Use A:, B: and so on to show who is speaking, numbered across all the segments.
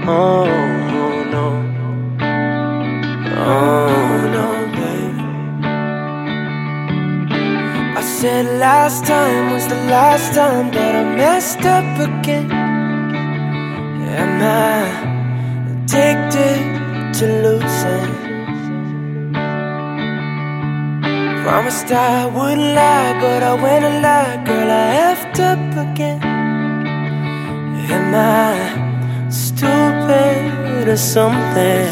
A: Oh no, oh no, baby. I said last time was the last time that I messed up again. Am I addicted to losing? Promised I wouldn't lie, but I went a lie. Girl, I effed up again. Am I stupid or something?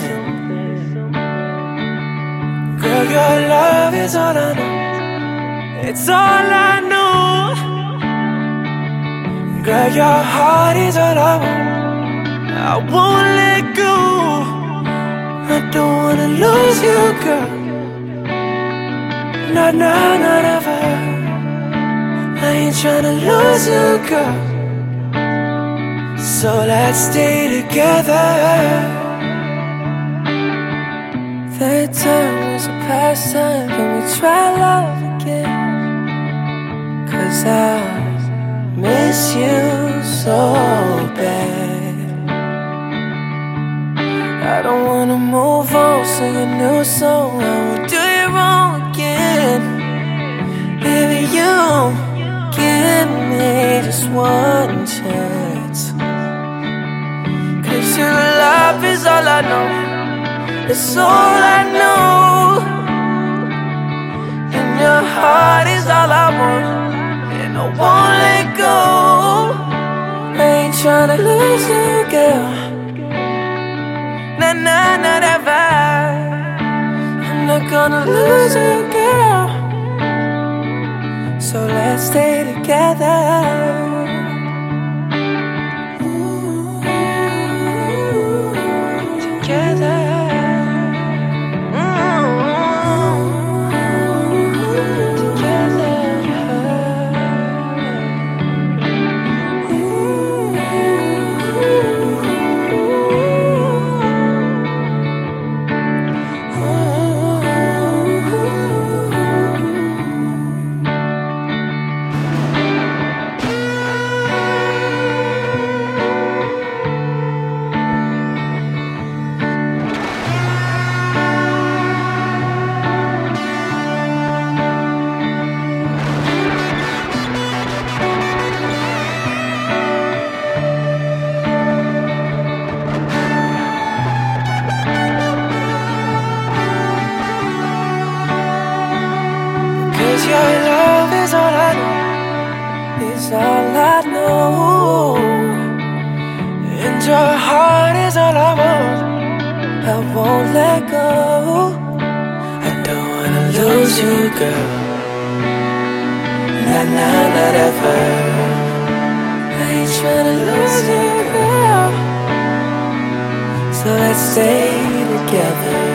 A: Girl, your love is all I know. It's all I know. Girl, your heart is all I want. I won't let go. I don't wanna lose you, girl. Not now, not ever. I ain't tryna lose you, girl. So let's stay together. That time was a past time. Can we try love again? 'Cause I miss you so bad. I don't wanna move on, sing a new song. I won't do you wrong again. Baby, you give me just one chance. 'Cause your love is all I know. It's all I know. And your heart is all I want. And I won't let go. I ain't tryna lose you, girl. Nah, nah, not ever. I'm not gonna lose you, girl. So let's stay together. Together. Your love is all I know, is all I know. And your heart is all I want. I won't let go. I don't wanna lose you, girl. Nah, nah, not ever. I ain't tryna lose you, girl. So let's stay together.